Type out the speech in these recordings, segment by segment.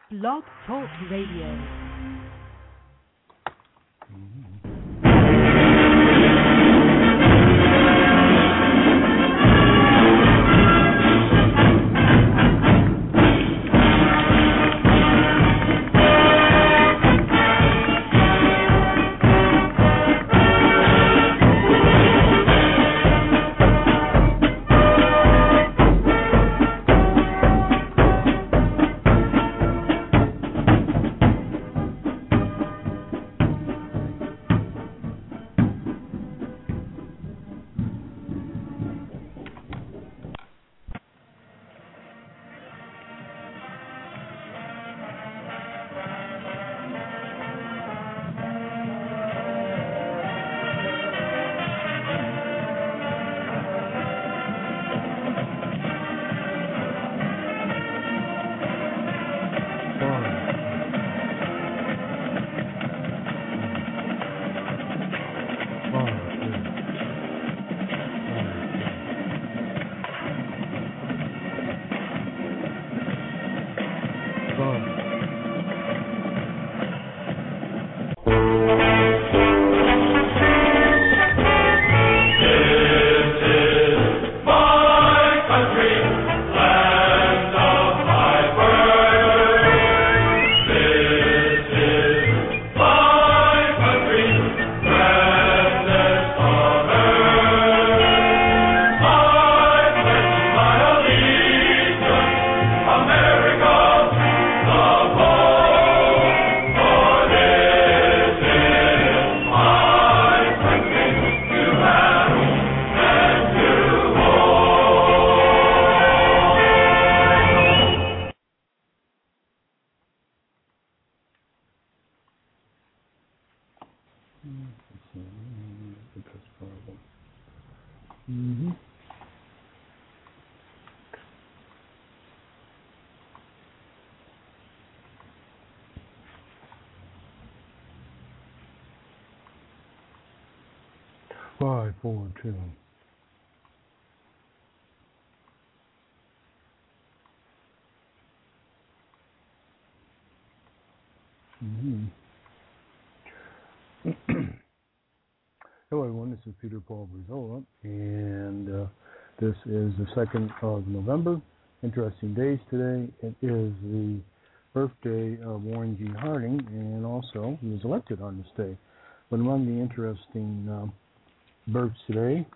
Blog Talk Radio. Five, four, two. Hello, everyone. This is Peter Paul Brizola, and this is the 2nd of November. Interesting days today. It is the birthday of Warren G. Harding, and also he was elected on this day. But among the interesting births today,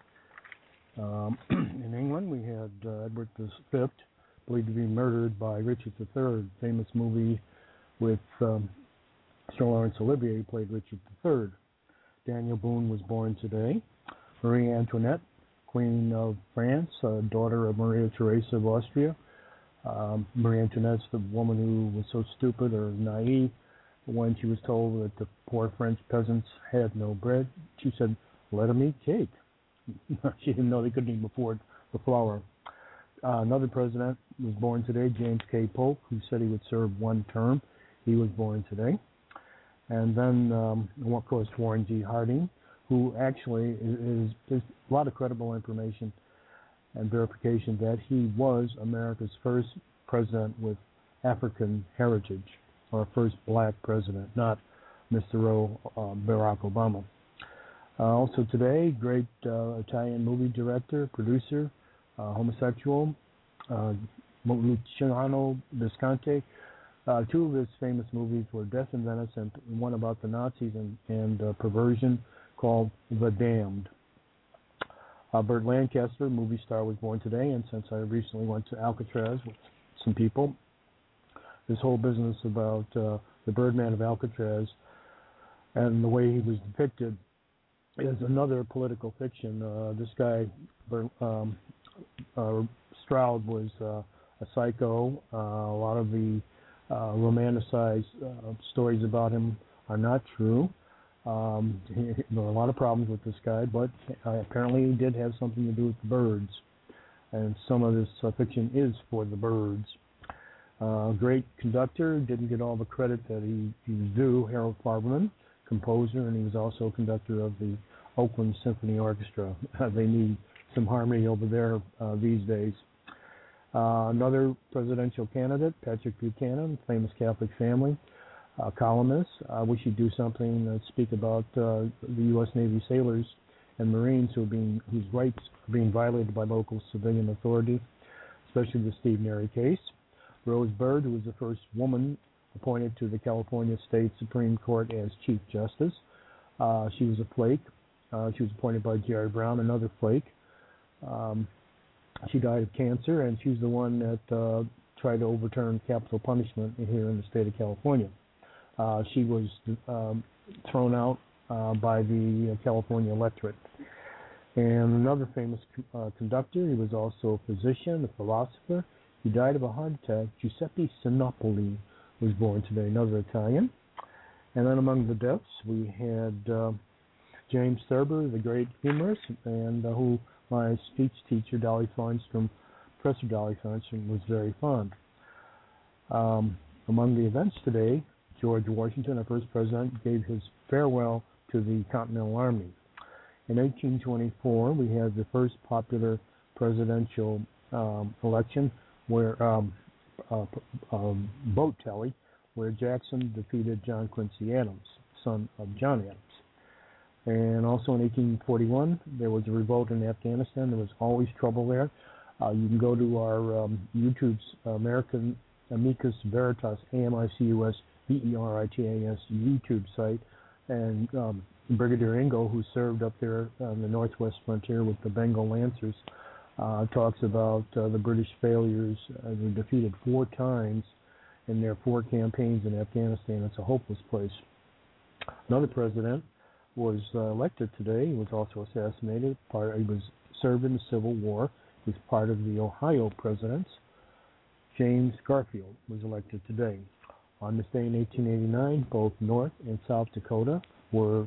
in England, we had Edward V, believed to be murdered by Richard III, famous movie with Sir Laurence Olivier played Richard III. Daniel Boone was born today. Marie Antoinette, Queen of France, daughter of Maria Theresa of Austria. Marie Antoinette's the woman who was so stupid or naive when she was told that the poor French peasants had no bread. She said, "Let them eat cake." She didn't know they couldn't even afford the flour. Another president was born today, James K. Polk, who said he would serve one term. He was born today. And then, of course, Warren G. Harding, who actually there's a lot of credible information and verification that he was America's first president with African heritage, or first black president, not Mr. Barack Obama. Also today, great Italian movie director, producer, homosexual, Luciano Visconti. Two of his famous movies were Death in Venice and one about the Nazis and perversion called The Damned. Burt Lancaster, movie star, was born today, and since I recently went to Alcatraz with some people, this whole business about the Birdman of Alcatraz and the way he was depicted is another political fiction. This guy, Stroud, was a psycho. A lot of the romanticized stories about him are not true. There are a lot of problems with this guy, but apparently he did have something to do with the birds, and some of this fiction is for the birds. Great conductor, didn't get all the credit that he was due. Harold Farberman, composer, and he was also conductor of the Oakland Symphony Orchestra. They need some harmony over there these days. Another presidential candidate, Patrick Buchanan, famous Catholic family, columnist. I wish he'd do something to speak about the U.S. Navy sailors and Marines whose rights are being violated by local civilian authorities, especially the Steve Neri case. Rose Bird, who was the first woman appointed to the California State Supreme Court as Chief Justice. She was a flake. She was appointed by Jerry Brown, another flake. She died of cancer, and she's the one that tried to overturn capital punishment here in the state of California. She was thrown out by the California electorate. And another famous conductor, he was also a physician, a philosopher. He died of a heart attack. Giuseppe Sinopoli was born today, another Italian. And then among the deaths, we had James Thurber, the great humorist, and who my speech teacher, Professor Dolly Feinstrom, was very fond. Among the events today, George Washington, our first president, gave his farewell to the Continental Army. In 1824, we had the first popular presidential election, where vote tally, where Jackson defeated John Quincy Adams, son of John Adams. And also in 1841, there was a revolt in Afghanistan. There was always trouble there. You can go to our YouTube's American Amicus Veritas, AMICUS VERITAS YouTube site, and Brigadier Ingle, who served up there on the northwest frontier with the Bengal Lancers, talks about the British failures. They were defeated 4 times in their 4 campaigns in Afghanistan. It's a hopeless place. Another president was elected today. He was also assassinated. He was served in the Civil War. He was part of the Ohio presidents. James Garfield was elected today. On this day in 1889, both North and South Dakota were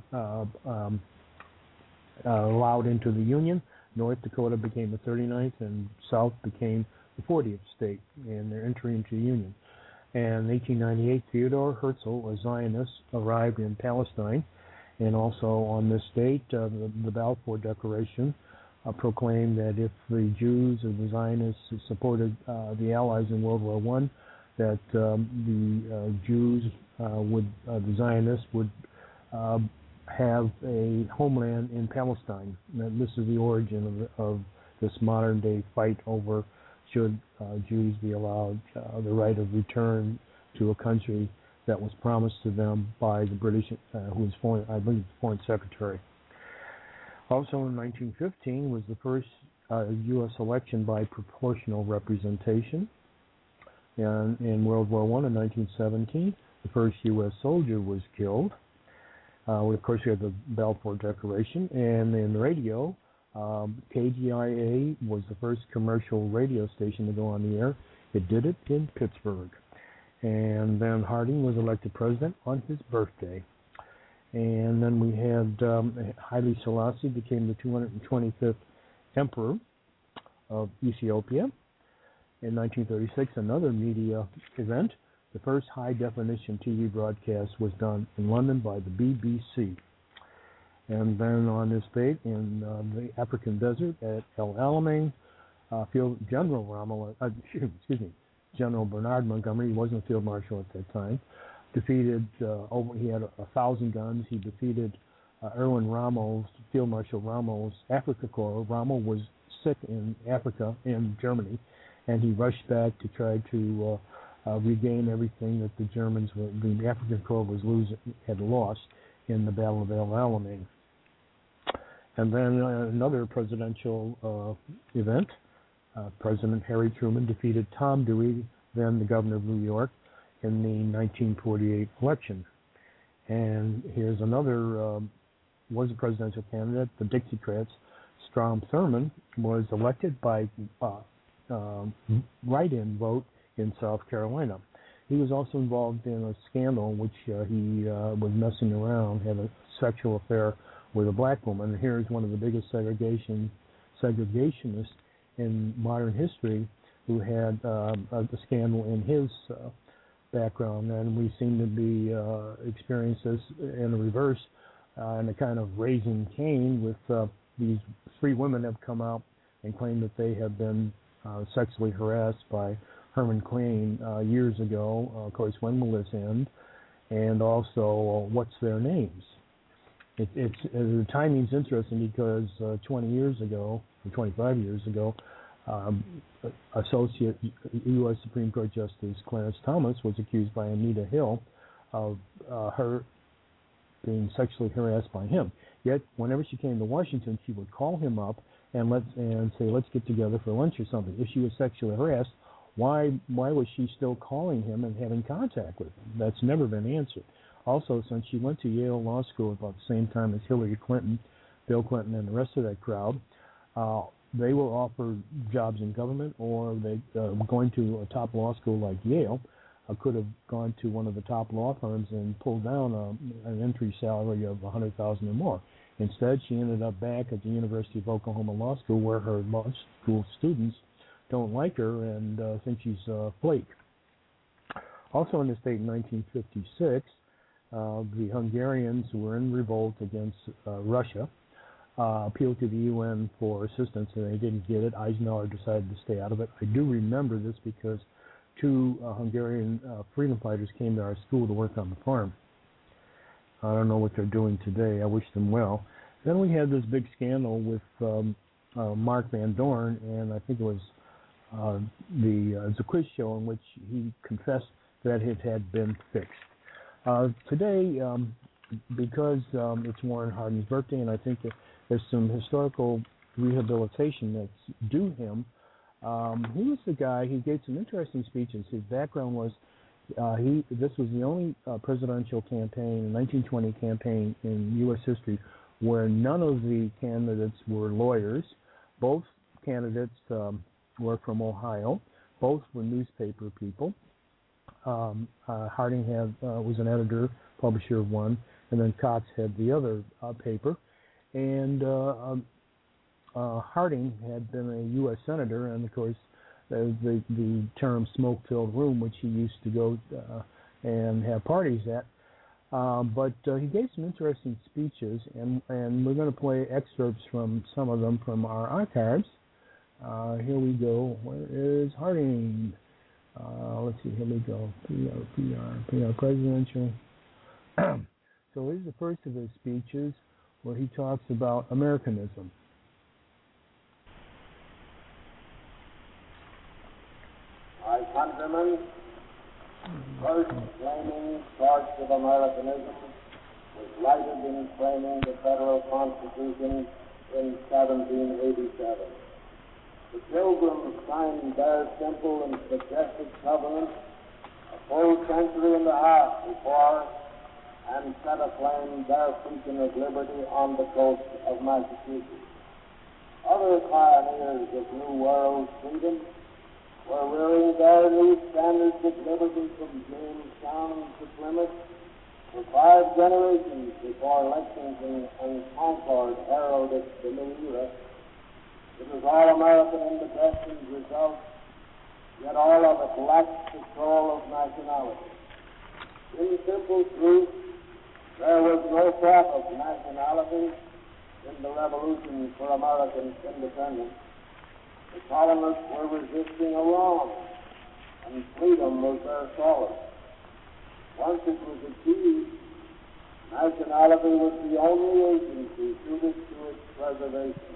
allowed into the Union. North Dakota became the 39th, and South became the 40th state, and they're entering into the Union. And in 1898, Theodore Herzl, a Zionist, arrived in Palestine. And also on this date, the Balfour Declaration proclaimed that if the Jews or the Zionists supported the Allies in World War I, that the Jews the Zionists would have a homeland in Palestine. And this is the origin of this modern-day fight over should Jews be allowed the right of return to a country that was promised to them by the British, who was the Foreign Secretary. Also in 1915 was the first U.S. election by proportional representation. And in World War I in 1917, the first U.S. soldier was killed. Of course, we had the Balfour Declaration. And in radio, KGIA was the first commercial radio station to go on the air. It did it in Pittsburgh. And then Harding was elected president on his birthday. And then we had Haile Selassie became the 225th emperor of Ethiopia. In 1936, another media event, the first high-definition TV broadcast was done in London by the BBC. And then on this date, in the African desert at El Alamein, General Bernard Montgomery, he wasn't a field marshal at that time, defeated, he had 1,000 guns. He defeated Erwin Rommel's, Field Marshal Rommel's Africa Corps. Rommel was sick in Africa, in Germany, and he rushed back to try to regain everything that the African Corps had lost in the Battle of El Alamein. And then another presidential event, President Harry Truman defeated Tom Dewey, then the governor of New York, in the 1948 election. And here's another, was a presidential candidate, the Dixiecrats. Strom Thurmond was elected by write-in vote in South Carolina. He was also involved in a scandal in which he was messing around, had a sexual affair with a black woman. And here's one of the biggest segregationists in modern history who had a scandal in his background, and we seem to be experiencing this in the reverse, in a kind of raising Cain with these 3 women have come out and claimed that they have been sexually harassed by Herman Klein years ago. Of course, When Will This End? And also, What's Their Names? The timing's interesting because 20 years ago, or 25 years ago, Associate U.S. Supreme Court Justice Clarence Thomas was accused by Anita Hill of her being sexually harassed by him. Yet, whenever she came to Washington, she would call him up and say, let's get together for lunch or something. If she was sexually harassed, why was she still calling him and having contact with him? That's never been answered. Also, since she went to Yale Law School about the same time as Hillary Clinton, Bill Clinton, and the rest of that crowd, they were offered jobs in government, or going to a top law school like Yale could have gone to one of the top law firms and pulled down an entry salary of $100,000 or more. Instead, she ended up back at the University of Oklahoma Law School, where her law school students don't like her and think she's a flake. Also in the state in 1956, the Hungarians who were in revolt against Russia appealed to the UN for assistance, and they didn't get it. Eisenhower decided to stay out of it. I do remember this because two Hungarian freedom fighters came to our school to work on the farm. I don't know what they're doing today. I wish them well. Then we had this big scandal with Mark Van Dorn, and I think it was the quiz show in which he confessed that it had been fixed. Today, because it's Warren Harding's birthday, and I think there's some historical rehabilitation that's due him, he was the guy, he gave some interesting speeches. His background was, this was the only presidential campaign, 1920 campaign in U.S. history where none of the candidates were lawyers. Both candidates were from Ohio. Both were newspaper people. Harding was an editor, publisher of one, and then Cox had the other paper. And Harding had been a U.S. senator, and of course, the term smoke-filled room, which he used to go and have parties at. But he gave some interesting speeches, and we're going to play excerpts from some of them from our archives. Here we go. Where is Harding? Let's see, here we go. PR, presidential. So here's the first of his speeches where he talks about Americanism. My countrymen, first flaming torch of Americanism was lighted in framing the Federal Constitution in 1787. The Pilgrims signed their simple and suggested covenant a full century and a half before, and set aflame their beacon of liberty on the coast of Massachusetts. Other pioneers of New World freedom were rearing their new standards of liberty from Jamestown to Plymouth for 5 generations before Lexington and Concord heralded the new era. It was all American in the destined result, yet all of it lacked the soul of nationality. In simple truth, there was no thought of nationality in the revolution for American independence. The colonists were resisting a wrong, and freedom was their solace. Once it was achieved, nationality was the only agency suited to its preservation.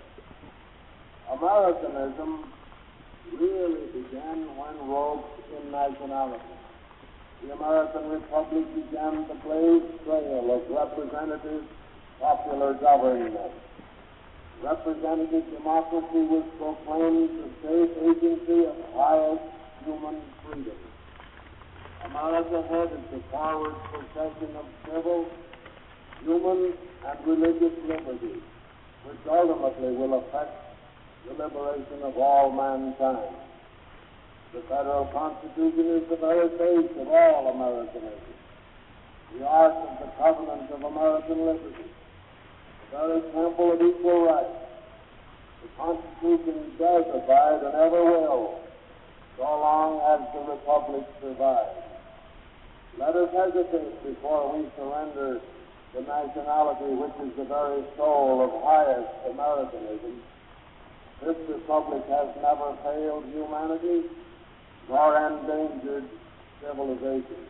Americanism really began when robed in nationality. The American Republic began the blazed trail of representative popular government. Representative democracy was proclaimed the safe agency of highest human freedom. America headed the forward procession of civil, human, and religious liberties, which ultimately will affect the liberation of all mankind. The Federal Constitution is the very base of all Americanism, the ark of the covenant of American liberty, the very temple of equal rights. The Constitution does abide and ever will, so long as the Republic survives. Let us hesitate before we surrender the nationality which is the very soul of highest Americanism, This republic has never failed humanity nor endangered civilization.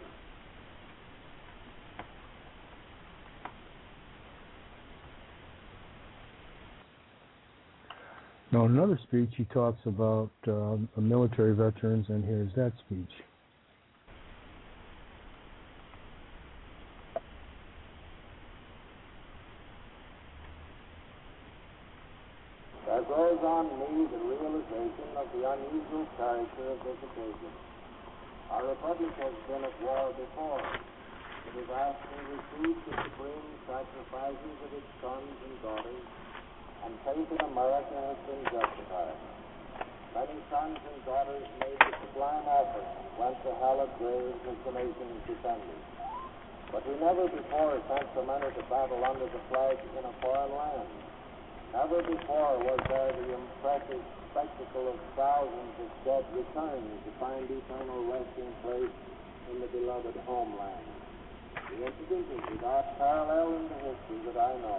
Now, in another speech, he talks about military veterans, and here's that speech. There grows on me the realization of the unusual character of this occasion. Our republic has been at war before. It has actually received the supreme sacrifices of its sons and daughters, and faith in America has been justified. Many sons and daughters made the sublime effort and went to hallowed graves as the nation's defenders. But we never before sent so many to battle under the flag in a foreign land. Never before was there the impressive spectacle of thousands of dead returning to find eternal resting place in the beloved homeland. The incident is without parallel in the history that I know.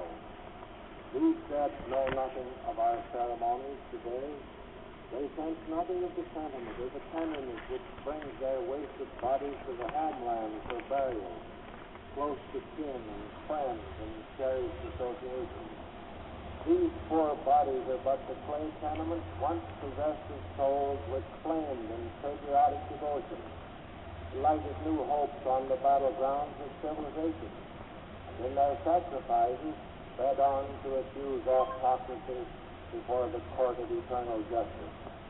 These dead know nothing of our ceremonies today. They sense nothing of the sentiment or the tenderness which brings their wasted bodies to the homeland for burial, close to kin and friends and cherished associations. These poor bodies are but the clay tenements once possessed of souls which claimed in patriotic devotion, lighted new hopes on the battlegrounds of civilization, and in their sacrifices fed on to accuse autocracy before the court of eternal justice.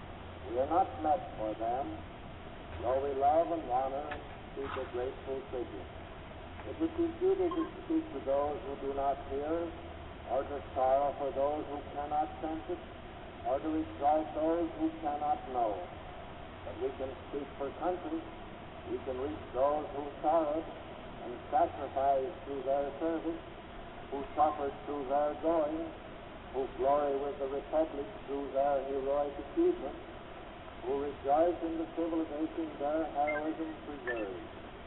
We are not met for them, though we love and honor and speak a grateful tribute. It would be futile to speak to those who do not hear, or to sorrow for those who cannot sense it, or to exalt those who cannot know. But we can speak for country. We can reach those who sorrowed and sacrificed through their service, who suffered through their going, who glory with the Republic through their heroic achievement, who rejoice in the civilization their heroism preserves.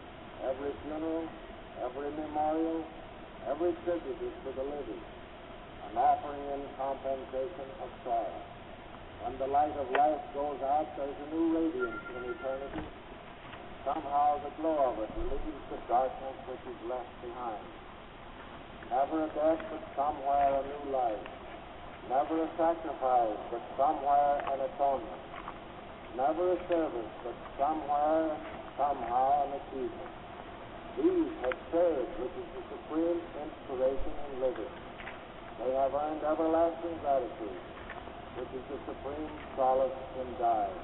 Every funeral, every memorial, every tribute is to the living, an offering in compensation of sorrow. When the light of life goes out, there's a new radiance in eternity. Somehow the glow of it relieves the darkness which is left behind. Never a death, but somewhere a new life. Never a sacrifice, but somewhere an atonement. Never a service, but somewhere, somehow an achievement. These have served, which is the supreme inspiration in living. They have earned everlasting gratitude, which is the supreme solace in dying.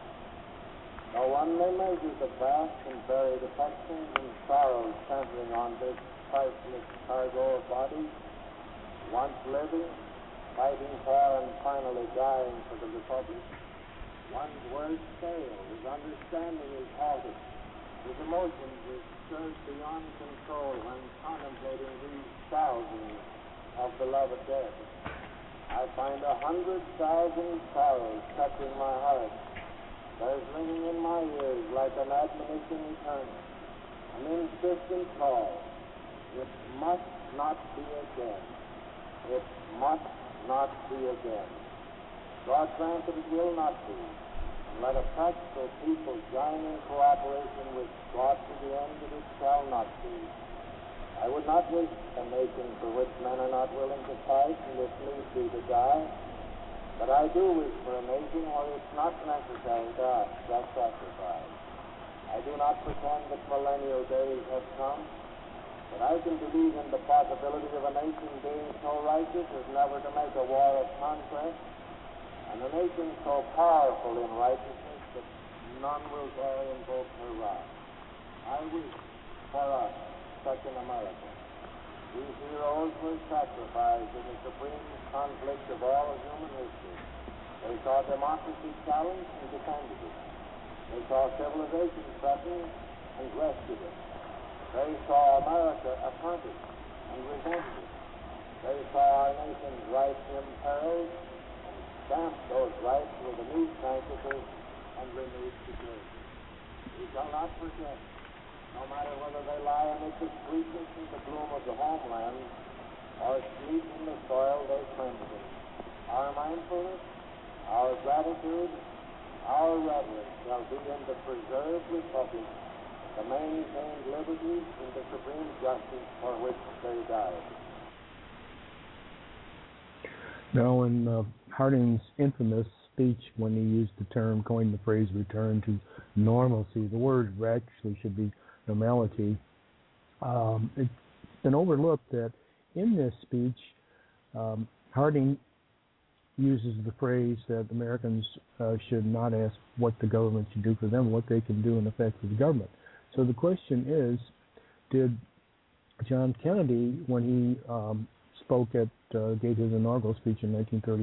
No one may measure the vast and varied affections and sorrows centering on this priceless cargo of bodies, once living, fighting for and finally dying for the Republic. One's words fail, his understanding is halted, his emotions are stirred beyond control when contemplating these thousands of beloved dead. I find 100,000 sorrows touching my heart. There's ringing in my ears like an admonition eternal, an insistent call. It must not be again. It must not be again. God grant that it will not be, and let a practical people join in cooperation with God to the end that it shall not be. I would not wish a nation for which men are not willing to fight and if need be to die, but I do wish for a nation where it's not necessary to ask that sacrifice. I do not pretend that millennial days have come, but I can believe in the possibility of a nation being so righteous as never to make a war of conquest, and a nation so powerful in righteousness that none will dare invoke her wrath. I wish for us such an America. These heroes were sacrificed in the supreme conflict of all human history. They saw democracy challenged and defended it. They saw civilization threatened and rescued it. They saw America affronted and resented it. They saw our nation's rights imperiled and stamped those rights with a new sanctity and renewed security. We shall not forget, no matter whether they lie amid the sweetness and the bloom of the homeland or sleep in the soil they cleanse in. Our mindfulness, our gratitude, our reverence shall be in the preserved republic, the maintained liberties, and the supreme justice for which they died. Now, in Harding's infamous speech, when he used the term, coined the phrase return to normalcy, the word actually should be normality. It's been overlooked that in this speech, Harding uses the phrase that Americans should not ask what the government should do for them, what they can do in effect for the government. So the question is, did John Kennedy, when he gave his inaugural speech in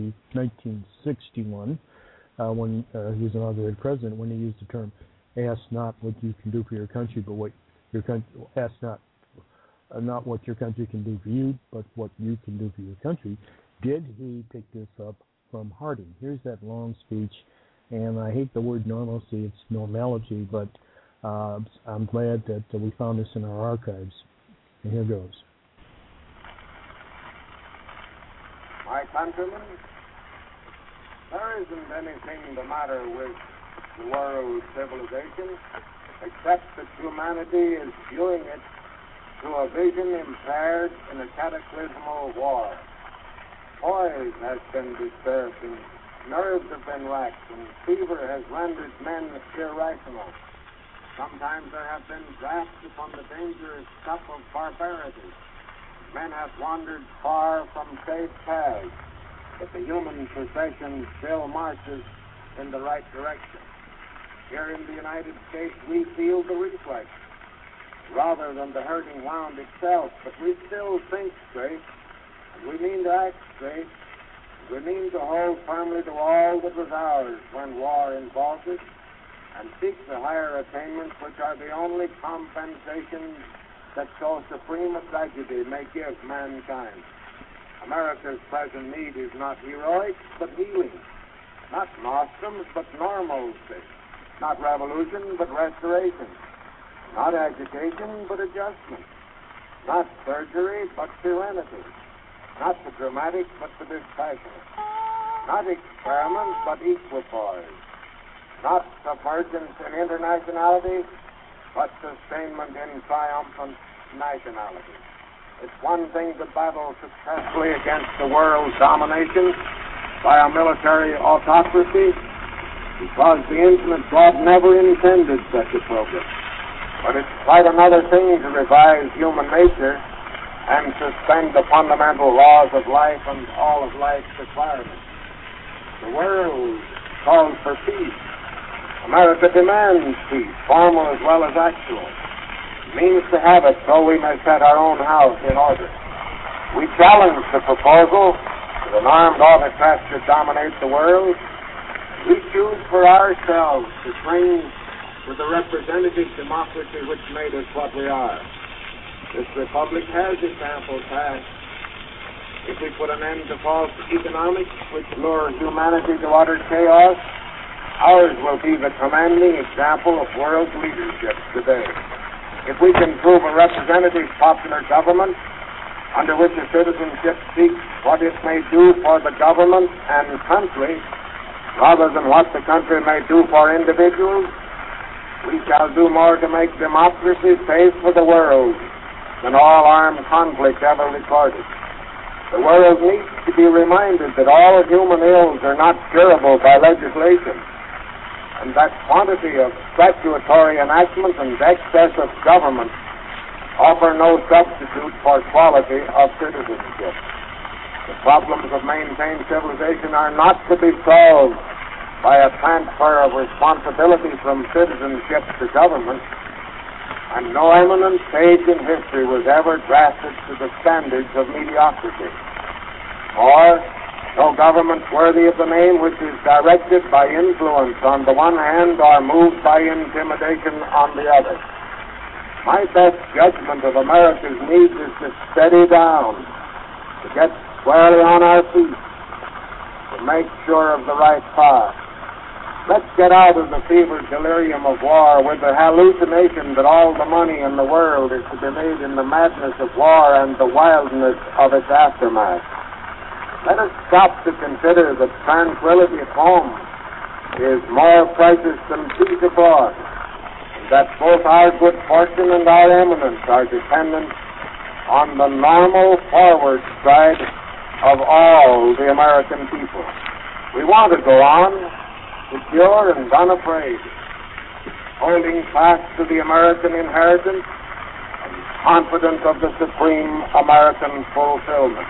1961, when he was inaugurated president, when he used the term, ask not what you can do for your country, but what your country, ask not what your country can do for you, but what you can do for your country, did he pick this up from Harding? Here's that long speech, and I hate the word normalcy, it's normality, but I'm glad that we found this in our archives. And here goes. My countrymen, there isn't anything the matter with the world's civilization except that humanity is viewing it through a vision impaired in a cataclysmal war. Poise has been disturbed, and nerves have been racked, and fever has rendered men irrational. Sometimes there have been drafts upon the dangerous cup of barbarity. Men have wandered far from safe paths, but the human procession still marches in the right direction. Here in the United States, we feel the reflex rather than the hurting wound itself, but we still think straight, and we mean to act straight. We mean to hold firmly to all that was ours when war involved us, and seek the higher attainments which are the only compensation that so supreme a tragedy may give mankind. America's present need is not heroic, but healing. Not nostrums, but normalcy. Not revolution, but restoration. Not education, but adjustment. Not surgery, but serenity. Not the dramatic, but the dispassionate. Not experiment, but equipoise. Not submergence in internationality, but sustainment in triumphant nationality. It's one thing to battle successfully against the world's domination by a military autocracy, because the infinite God never intended such a program. But it's quite another thing to revise human nature and suspend the fundamental laws of life and all of life's requirements. The world calls for peace. America demands peace, formal as well as actual. It means to have it so we may set our own house in order. We challenge the proposal that an armed autocrat should dominate the world. We choose for ourselves to cling to the representative democracy which made us what we are. This republic has examples past. If we put an end to false economics which lure humanity to utter chaos, ours will be the commanding example of world leadership today. If we can prove a representative popular government under which a citizenship seeks what it may do for the government and country rather than what the country may do for individuals, we shall do more to make democracy safe for the world than all armed conflict ever recorded. The world needs to be reminded that all human ills are not curable by legislation, and that quantity of statutory enactment and excess of government offer no substitute for quality of citizenship. The problems of maintained civilization are not to be solved by a transfer of responsibility from citizenship to government, and no eminent sage in history was ever drafted to the standards of mediocrity, or no government worthy of the name which is directed by influence on the one hand or moved by intimidation on the other. My best judgment of America's needs is to steady down, to get squarely on our feet, to make sure of the right path. Let's get out of the fevered delirium of war with the hallucination that all the money in the world is to be made in the madness of war and the wildness of its aftermath. Let us stop to consider that tranquility at home is more precious than peace abroad, and that both our good fortune and our eminence are dependent on the normal forward stride of all the American people. We want to go on, secure and unafraid, holding fast to the American inheritance and confident of the supreme American fulfillment.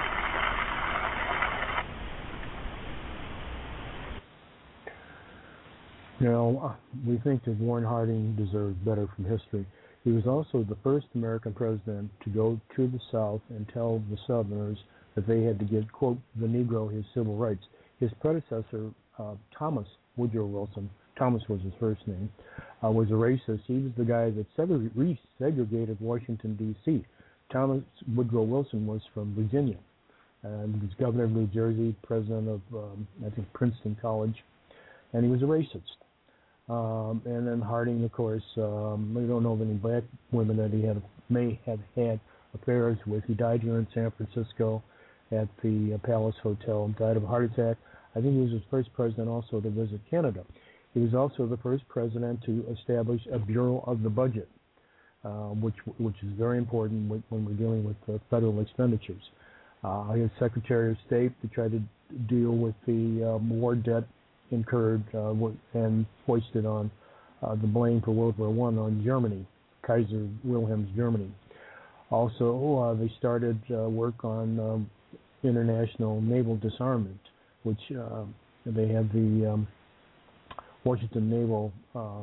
You know, we think that Warren Harding deserves better from history. He was also the first American president to go to the South and tell the Southerners that they had to give, quote, the Negro his civil rights. His predecessor, Thomas Woodrow Wilson, Thomas was his first name, was a racist. He was the guy that resegregated Washington, D.C. Thomas Woodrow Wilson was from Virginia. And he was governor of New Jersey, president of, I think, Princeton College, and he was a racist. And then Harding, of course, we don't know of any black women that he may have had affairs with. He died here in San Francisco at the Palace Hotel and died of a heart attack. I think he was the first president also to visit Canada. He was also the first president to establish a Bureau of the Budget, which is very important when we're dealing with federal expenditures. He was Secretary of State to try to deal with the war debt incurred and foisted on the blame for World War I on Germany, Kaiser Wilhelm's Germany. Also, they started work on international naval disarmament, which they had the Washington Naval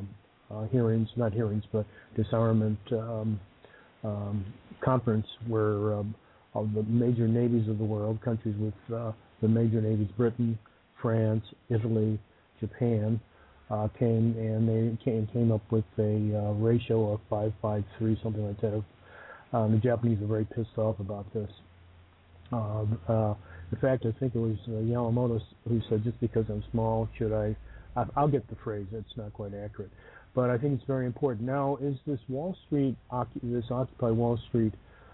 disarmament conference where all the major navies of the world, countries with the major navies, Britain, France, Italy, Japan, came and they came up with a ratio of 5.53, something like that. The Japanese are very pissed off about this. In fact, I think it was Yamamoto who said, just because I'm small, I'll get the phrase, it's not quite accurate. But I think it's very important. Now, is this this Occupy Wall Street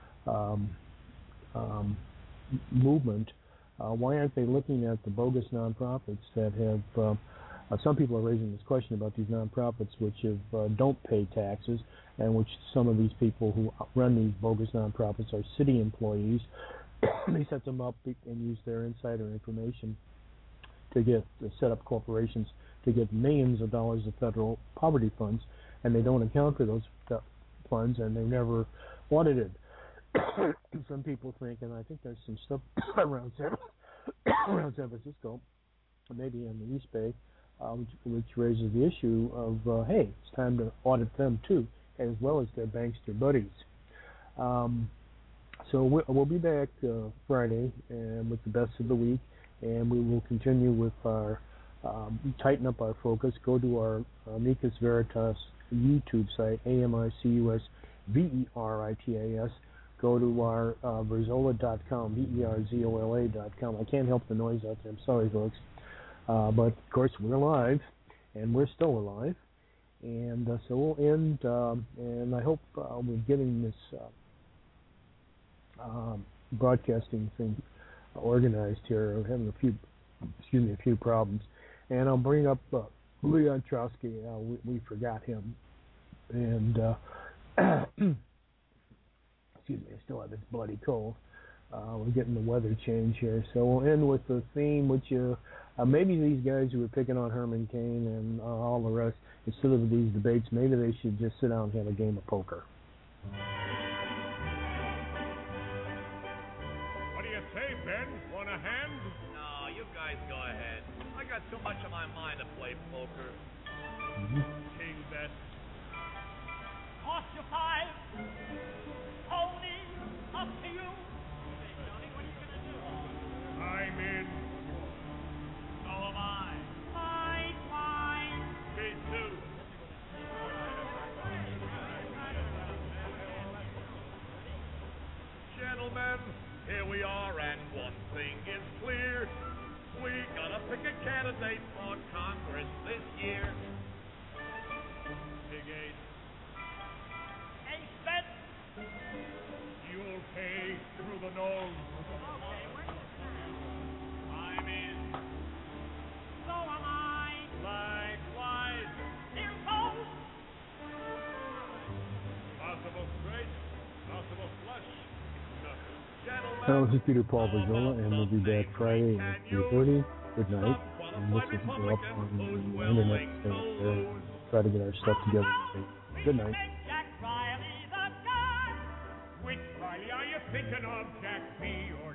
movement, why aren't they looking at the bogus nonprofits that have, some people are raising this question about these nonprofits which don't pay taxes, and which some of these people who run these bogus nonprofits are city employees. They set them up and use their insider information to set up corporations to get millions of dollars of federal poverty funds, and they don't account for those funds, and they're never audited. Some people think, and I think there's some stuff around San Francisco, maybe in the East Bay, which raises the issue of, hey, it's time to audit them too, as well as their bankster buddies. So we'll be back Friday and with the best of the week, and we will continue with our tighten up our focus. Go to our Amicus Veritas YouTube site, AMICUS VERITAS. Go to our Verzola.com, VERZOLA.com. I can't help the noise out there. I'm sorry, folks. But, of course, we're live, and we're still alive. And so we'll end, and I hope we're getting this broadcasting thing organized here. I'm having a few problems. And I'll bring up Leon Trotsky. We forgot him. And excuse me, I still have this bloody cold. We're getting the weather change here. So we'll end with the theme, which maybe these guys who were picking on Herman Cain and all the rest, instead of these debates, maybe they should just sit down and have a game of poker. What do you say, Ben? Want a hand? No, you guys go ahead. I got too much on my mind to play poker. King bet. Cost you five. Tony, up to you. Hey, Tony, what are you gonna do? I'm in. So am I. Fine. Me too. Gentlemen, here we are, and one thing is clear. We gotta pick a candidate for Congress this year. Big Ace, Ace bet. you'll pay through the nose. Okay, where's the This is Peter Paul Brizola, and we'll be back Friday at 3:30. Good night. And this will go up on the internet. Try to get our stuff together. Good night. Jack Riley the gun. Which Riley are you thinking of, Jack B. or